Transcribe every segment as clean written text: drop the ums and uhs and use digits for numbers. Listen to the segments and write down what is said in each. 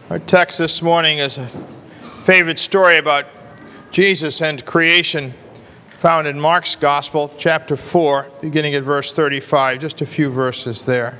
Our text this morning is a favorite story about Jesus and creation found in Mark's Gospel, chapter 4, beginning at verse 35, just a few verses there.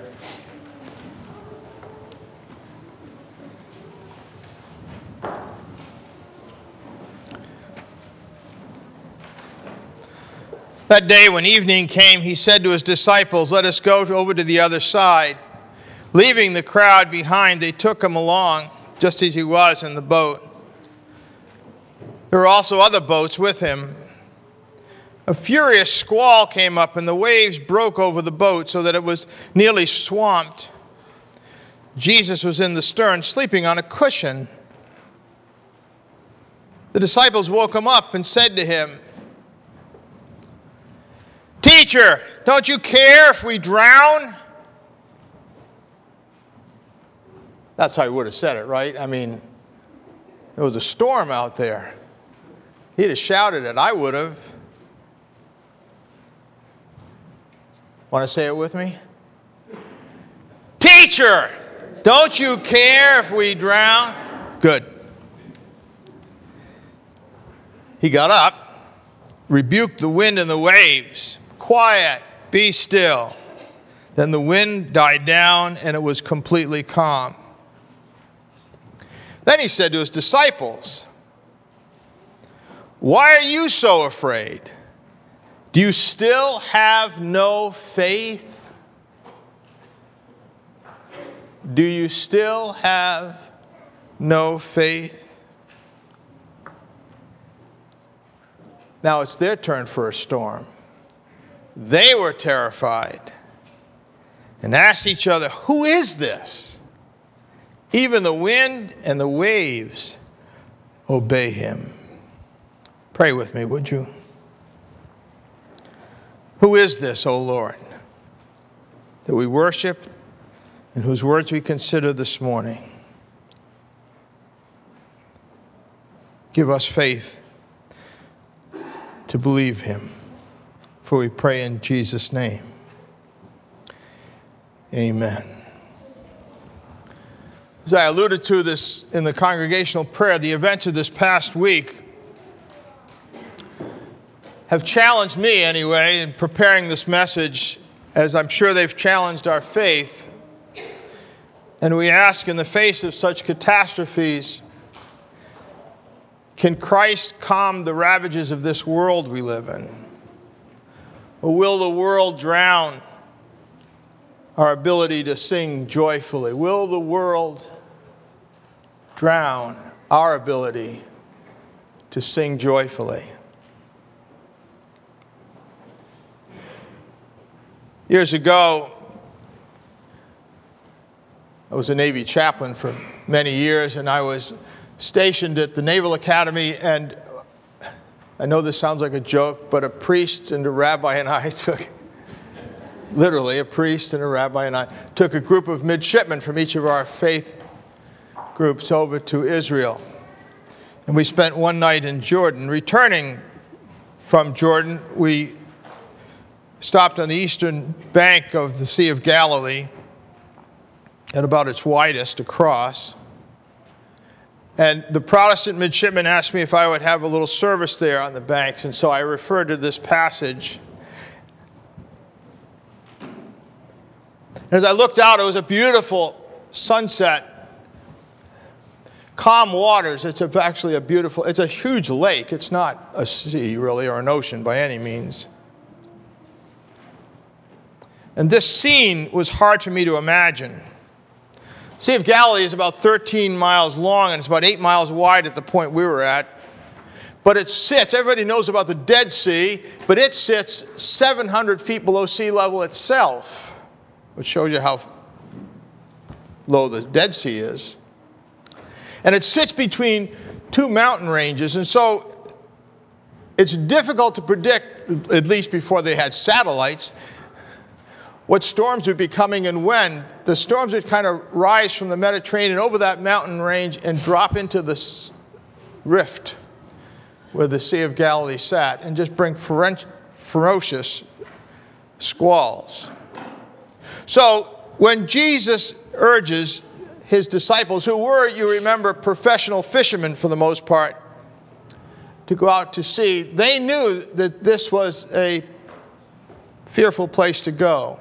That day when evening came, he said to his disciples, "Let us go over to the other side." Leaving the crowd behind, they took him along, just as he was in the boat. There were also other boats with him. A furious squall came up, and the waves broke over the boat so that it was nearly swamped. Jesus was in the stern, sleeping on a cushion. The disciples woke him up and said to him, "Teacher, don't you care if we drown?" That's how he would have said it, right? I mean, there was a storm out there. He'd have shouted it. I would have. Want to say it with me? Teacher, don't you care if we drown? Good. He got up, rebuked the wind and the waves. "Quiet, be still." Then the wind died down and it was completely calm. Then he said to his disciples, "Why are you so afraid? Do you still have no faith?" Do you still have no faith? Now it's their turn for a storm. They were terrified and asked each other, "Who is this? Even the wind and the waves obey him." Pray with me, would you? Who is this, O Lord, that we worship and whose words we consider this morning? Give us faith to believe him, for we pray in Jesus' name. Amen. As I alluded to this in the congregational prayer, the events of this past week have challenged me anyway in preparing this message, as I'm sure they've challenged our faith. And we ask, in the face of such catastrophes, can Christ calm the ravages of this world we live in? Or will the world drown our ability to sing joyfully? Will the world drown our ability to sing joyfully? Years ago, I was a Navy chaplain for many years, and I was stationed at the Naval Academy, and I know this sounds like a joke, but a priest and a rabbi and I took, literally a priest and a rabbi and I, took a group of midshipmen from each of our faith groups over to Israel. And we spent one night in Jordan. Returning from Jordan, we stopped on the eastern bank of the Sea of Galilee, at about its widest across. And the Protestant midshipmen asked me if I would have a little service there on the banks, and so I referred to this passage. As I looked out, it was a beautiful sunset. Calm waters. It's actually a beautiful, it's a huge lake. It's not a sea, really, or an ocean by any means. And this scene was hard for me to imagine. Sea of Galilee is about 13 miles long, and it's about 8 miles wide at the point we were at. But it sits, everybody knows about the Dead Sea, but it sits 700 feet below sea level itself, which shows you how low the Dead Sea is. And it sits between two mountain ranges, and so it's difficult to predict, at least before they had satellites, what storms would be coming and when. The storms would kind of rise from the Mediterranean over that mountain range and drop into this rift where the Sea of Galilee sat and just bring ferocious squalls. So when Jesus urges his disciples, who were, you remember, professional fishermen for the most part, to go out to sea. They knew that this was a fearful place to go.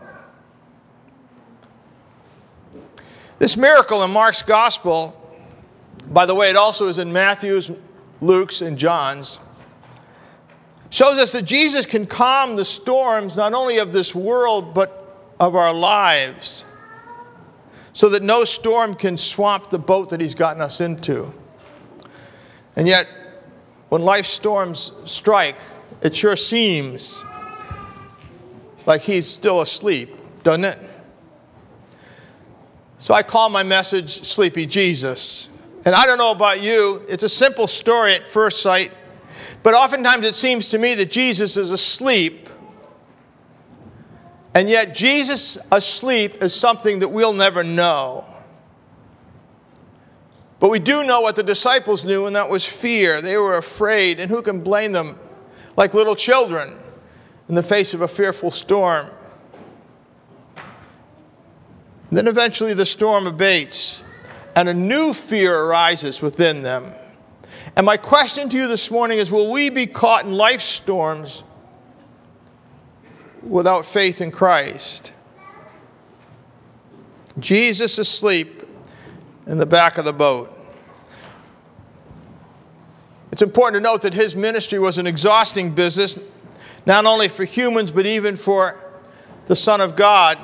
This miracle in Mark's gospel, by the way, it also is in Matthew's, Luke's, and John's, shows us that Jesus can calm the storms not only of this world but of our lives, so that no storm can swamp the boat that he's gotten us into. And yet, when life's storms strike, it sure seems like he's still asleep, doesn't it? So I call my message Sleepy Jesus. And I don't know about you, it's a simple story at first sight, but oftentimes it seems to me that Jesus is asleep. And yet Jesus asleep is something that we'll never know. But we do know what the disciples knew, and that was fear. They were afraid, and who can blame them? Like little children in the face of a fearful storm. And then eventually the storm abates, and a new fear arises within them. And my question to you this morning is, will we be caught in life's storms without faith in Christ? Jesus asleep in the back of the boat. It's important to note that his ministry was an exhausting business, not only for humans, but even for the Son of God.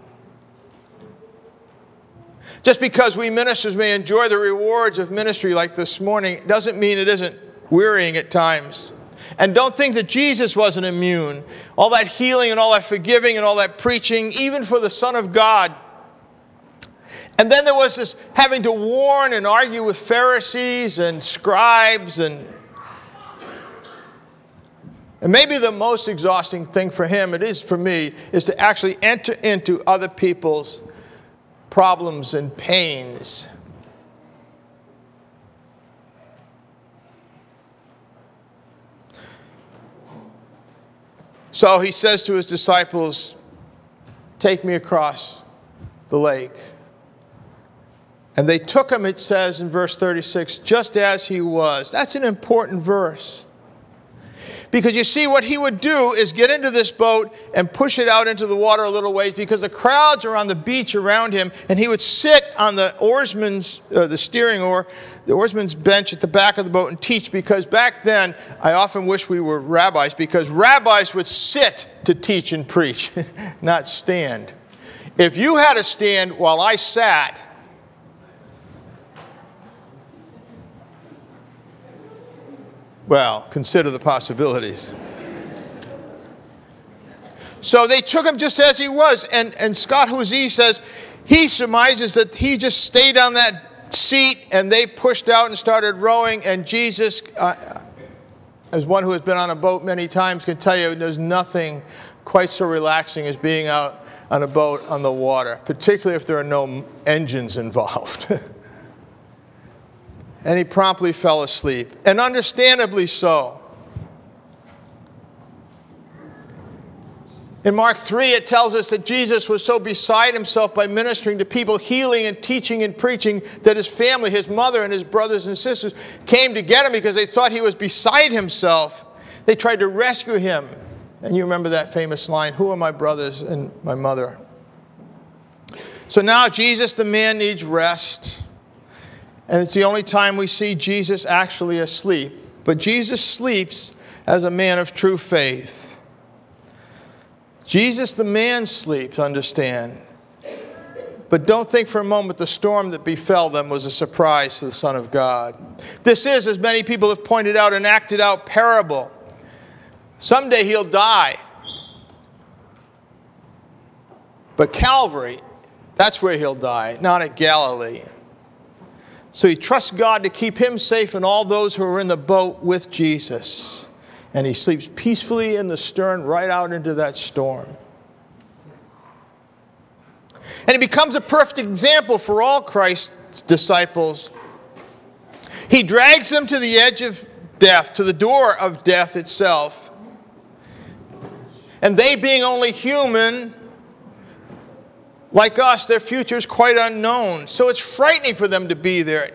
Just because we ministers may enjoy the rewards of ministry like this morning, doesn't mean it isn't wearying at times. And don't think that Jesus wasn't immune. All that healing and all that forgiving and all that preaching, even for the Son of God. And then there was this having to warn and argue with Pharisees and scribes. And maybe the most exhausting thing for him, it is for me, is to actually enter into other people's problems and pains. So he says to his disciples, "Take me across the lake." And they took him, it says in verse 36, just as he was. That's an important verse. Because you see, what he would do is get into this boat and push it out into the water a little ways, because the crowds are on the beach around him, and he would sit on the oarsman's, the steering oar, the oarsman's bench at the back of the boat and teach. Because back then, I often wish we were rabbis, because rabbis would sit to teach and preach, not stand. If you had to stand while I sat, well, consider the possibilities. So they took him just as he was. And Scott Houzee says he surmises that he just stayed on that seat and they pushed out and started rowing. And Jesus, as one who has been on a boat many times, can tell you there's nothing quite so relaxing as being out on a boat on the water, particularly if there are no engines involved. And he promptly fell asleep, and understandably so. In Mark 3, it tells us that Jesus was so beside himself by ministering to people, healing and teaching and preaching, that his family, his mother and his brothers and sisters, came to get him because they thought he was beside himself. They tried to rescue him. And you remember that famous line, "Who are my brothers and my mother?" So now Jesus, the man, needs rest. And it's the only time we see Jesus actually asleep. But Jesus sleeps as a man of true faith. Jesus the man sleeps, understand. But don't think for a moment the storm that befell them was a surprise to the Son of God. This is, as many people have pointed out, an acted out parable. Someday he'll die. But Calvary, that's where he'll die, not at Galilee. So he trusts God to keep him safe and all those who are in the boat with Jesus. And he sleeps peacefully in the stern right out into that storm. And he becomes a perfect example for all Christ's disciples. He drags them to the edge of death, to the door of death itself. And they, being only human, Like us, their future is quite unknown. So it's frightening for them to be there.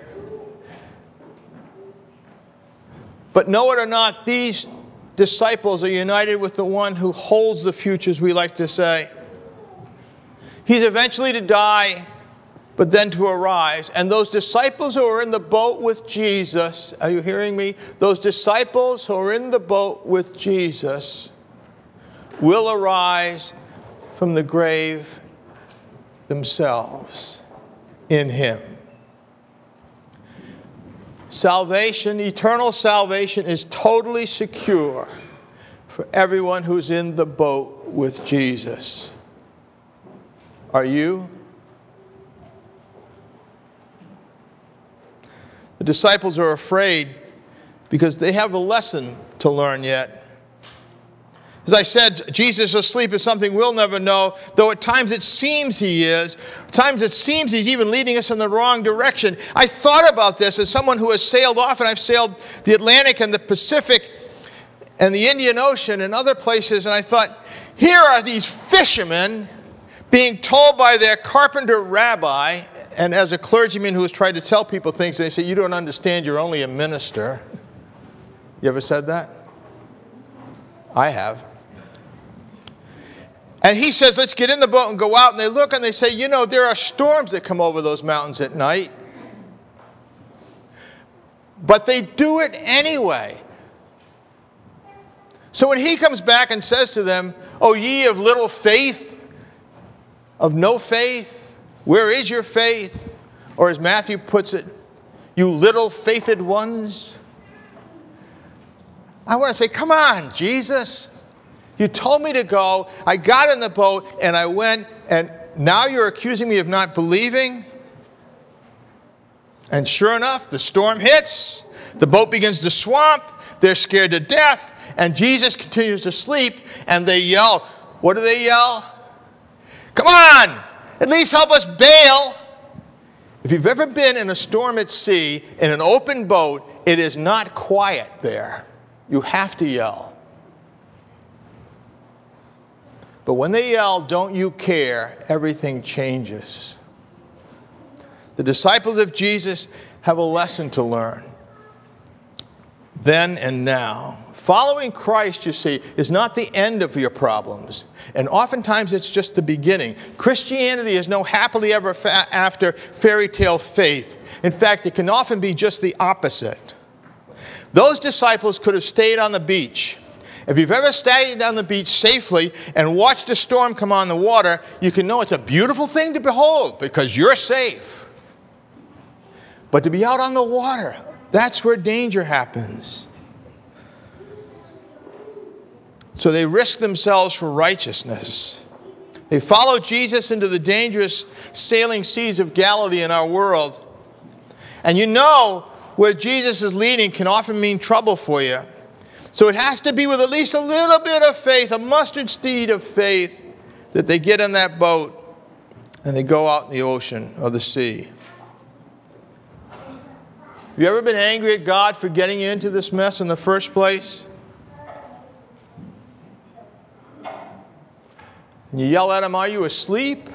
But know it or not, these disciples are united with the one who holds the future, as we like to say. He's eventually to die, but then to arise. And those disciples who are in the boat with Jesus, are you hearing me? Those disciples who are in the boat with Jesus will arise from the grave themselves in Him. Salvation, eternal salvation, is totally secure for everyone who's in the boat with Jesus. Are you? The disciples are afraid because they have a lesson to learn yet. As I said, Jesus asleep is something we'll never know, though at times it seems He is. At times it seems He's even leading us in the wrong direction. I thought about this as someone who has sailed often. I've sailed the Atlantic and the Pacific and the Indian Ocean and other places, and I thought, here are these fishermen being told by their carpenter rabbi, and as a clergyman who has tried to tell people things, they say, you don't understand, you're only a minister. You ever said that? I have. And he says, let's get in the boat and go out. And they look and they say, you know, there are storms that come over those mountains at night. But they do it anyway. So when he comes back and says to them, O ye of little faith, of no faith, where is your faith? Or as Matthew puts it, you little faithed ones. I want to say, come on, Jesus. You told me to go, I got in the boat, and I went, and now you're accusing me of not believing? And sure enough, the storm hits, the boat begins to swamp, they're scared to death, and Jesus continues to sleep, and they yell. What do they yell? Come on, at least help us bail. If you've ever been in a storm at sea, in an open boat, it is not quiet there. You have to yell. But when they yell, don't you care, everything changes. The disciples of Jesus have a lesson to learn. Then and now. Following Christ, you see, is not the end of your problems. And oftentimes it's just the beginning. Christianity is no happily ever after fairy tale faith. In fact, it can often be just the opposite. Those disciples could have stayed on the beach. If you've ever stayed on the beach safely and watched a storm come on the water, you can know it's a beautiful thing to behold because you're safe. But to be out on the water, that's where danger happens. So they risk themselves for righteousness. They follow Jesus into the dangerous sailing seas of Galilee in our world. And you know where Jesus is leading can often mean trouble for you. So it has to be with at least a little bit of faith, a mustard seed of faith, that they get in that boat and they go out in the ocean or the sea. Have you ever been angry at God for getting you into this mess in the first place? And you yell at Him, are you asleep?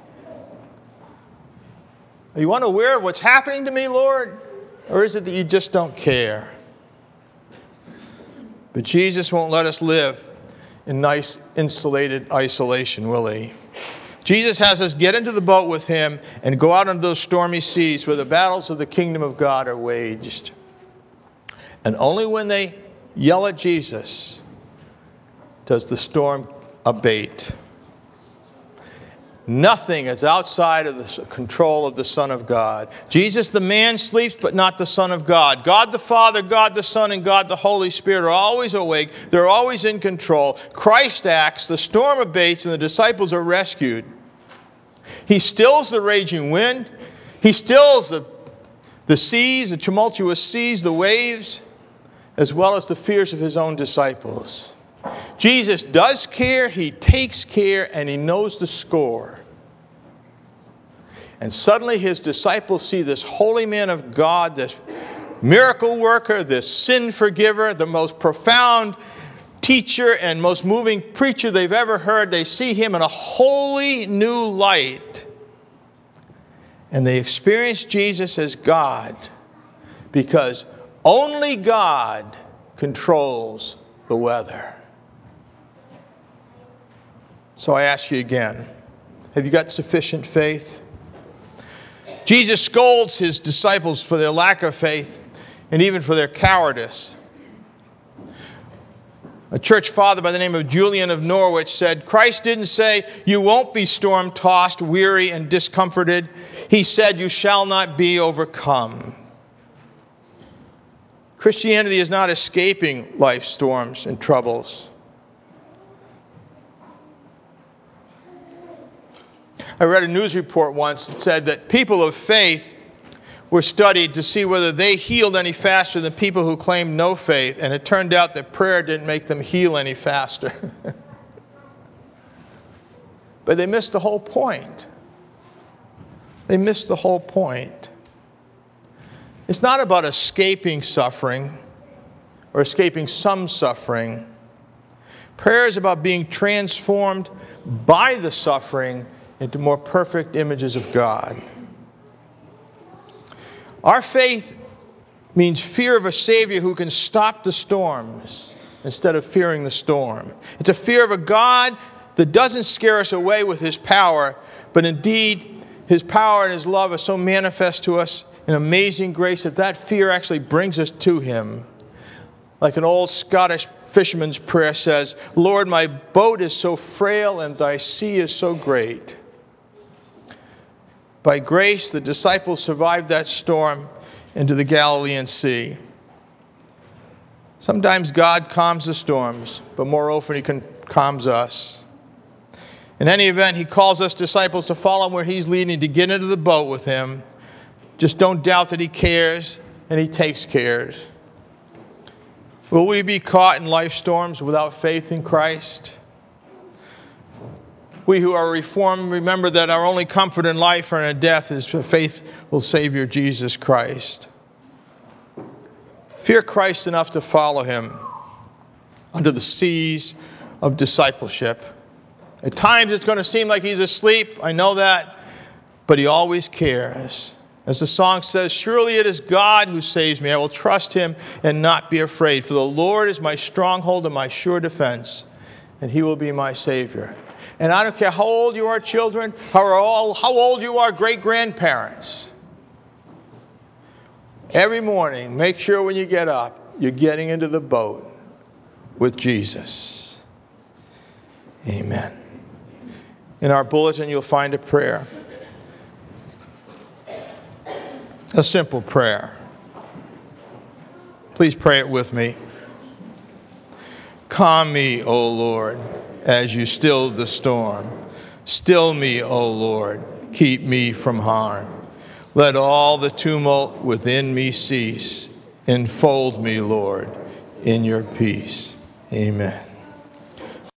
Are you unaware of what's happening to me, Lord? Or is it that you just don't care? But Jesus won't let us live in nice, insulated isolation, will He? Jesus has us get into the boat with Him and go out into those stormy seas where the battles of the kingdom of God are waged. And only when they yell at Jesus does the storm abate. Nothing is outside of the control of the Son of God. Jesus, the man, sleeps, but not the Son of God. God the Father, God the Son, and God the Holy Spirit are always awake. They're always in control. Christ acts, the storm abates, and the disciples are rescued. He stills the raging wind. He stills the seas, the tumultuous seas, the waves, as well as the fears of His own disciples. Jesus does care, He takes care, and He knows the score. And suddenly His disciples see this holy man of God, this miracle worker, this sin forgiver, the most profound teacher and most moving preacher they've ever heard. They see him in a wholly new light. And they experience Jesus as God, because only God controls the weather. So I ask you again, have you got sufficient faith? Jesus scolds his disciples for their lack of faith and even for their cowardice. A church father by the name of Julian of Norwich said, Christ didn't say, you won't be storm-tossed, weary, and discomforted. He said, you shall not be overcome. Christianity is not escaping life's storms and troubles. I read a news report once that said that people of faith were studied to see whether they healed any faster than people who claimed no faith, and it turned out that prayer didn't make them heal any faster. But they missed the whole point. They missed the whole point. It's not about escaping suffering or escaping some suffering. Prayer is about being transformed by the suffering into more perfect images of God. Our faith means fear of a Savior who can stop the storms instead of fearing the storm. It's a fear of a God that doesn't scare us away with his power, but indeed his power and his love are so manifest to us in amazing grace that fear actually brings us to him. Like an old Scottish fisherman's prayer says, Lord, my boat is so frail and thy sea is so great. By grace, the disciples survived that storm into the Galilean Sea. Sometimes God calms the storms, but more often he calms us. In any event, he calls us disciples to follow him where he's leading, to get into the boat with him. Just don't doubt that he cares and he takes cares. Will we be caught in life storms without faith in Christ? We who are reformed remember that our only comfort in life or in death is the faithful Savior Jesus Christ. Fear Christ enough to follow him under the seas of discipleship. At times it's going to seem like he's asleep, I know that, but he always cares. As the song says, surely it is God who saves me. I will trust him and not be afraid. For the Lord is my stronghold and my sure defense, and he will be my Savior. And I don't care how old you are, children, how old you are, great-grandparents. Every morning, make sure when you get up, you're getting into the boat with Jesus. Amen. In our bulletin, you'll find a prayer. A simple prayer. Please pray it with me. Calm me, O Lord, as you still the storm. Still me, O Lord, keep me from harm. Let all the tumult within me cease. Enfold me, Lord, in your peace. Amen.